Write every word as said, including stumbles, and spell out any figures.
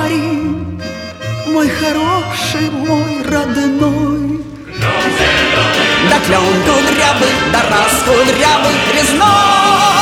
говори, мой хороший, мой родной. Да клен кудрявый, да раз кудрявый резной.